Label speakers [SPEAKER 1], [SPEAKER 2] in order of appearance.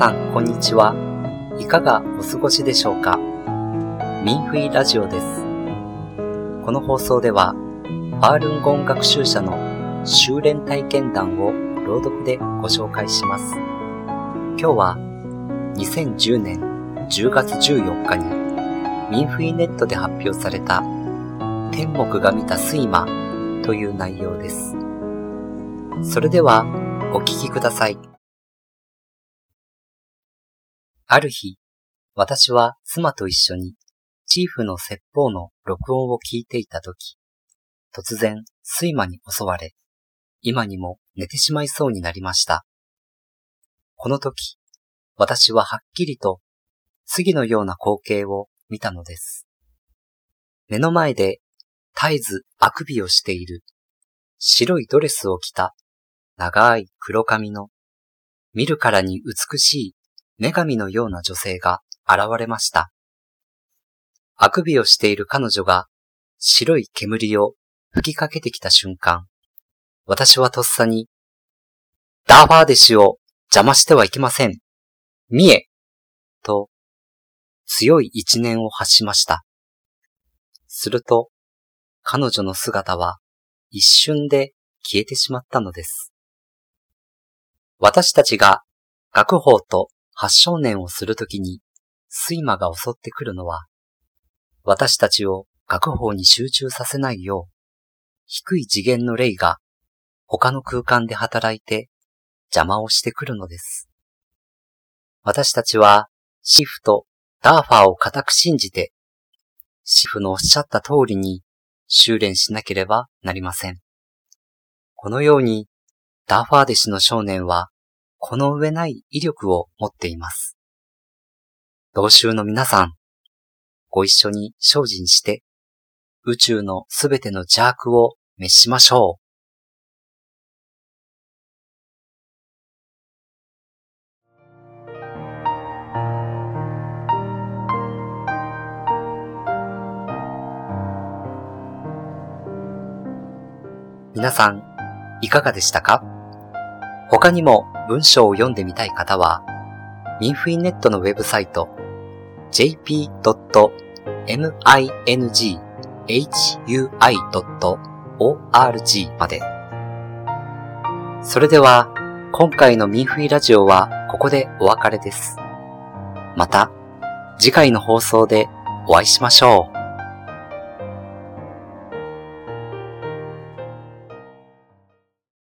[SPEAKER 1] さん、こんにちは。いかがお過ごしでしょうか。民フイラジオです。この放送では、ファールンゴン学習者の修練体験談を朗読でご紹介します。今日は、2010年10月14日に民フイネットで発表された天目が見た睡魔という内容です。それではお聞きください。ある日、私は妻と一緒にチーフの説法の録音を聞いていたとき、突然睡魔に襲われ、今にも寝てしまいそうになりました。この時、私ははっきりと次のような光景を見たのです。目の前で絶えずあくびをしている白いドレスを着た長い黒髪の見るからに美しい女神のような女性が現れました。あくびをしている彼女が白い煙を吹きかけてきた瞬間、私はとっさにダーファーデシを邪魔してはいけません。見えと強い一念を発しました。すると彼女の姿は一瞬で消えてしまったのです。私たちが学法と発正念をするときに睡魔が襲ってくるのは、私たちを学法に集中させないよう、低い次元の霊が他の空間で働いて邪魔をしてくるのです。私たちはシフとダーファーを固く信じて、シフのおっしゃった通りに修練しなければなりません。このようにダーファーデシの少年はこの上ない威力を持っています。同修の皆さん、ご一緒に精進して宇宙のすべての邪悪を滅しましょう。皆さん、いかがでしたか？他にも文章を読んでみたい方は、民フイネットのウェブサイト jp.minghui.org まで。それでは、今回の民フイラジオはここでお別れです。また、次回の放送でお会いしましょう。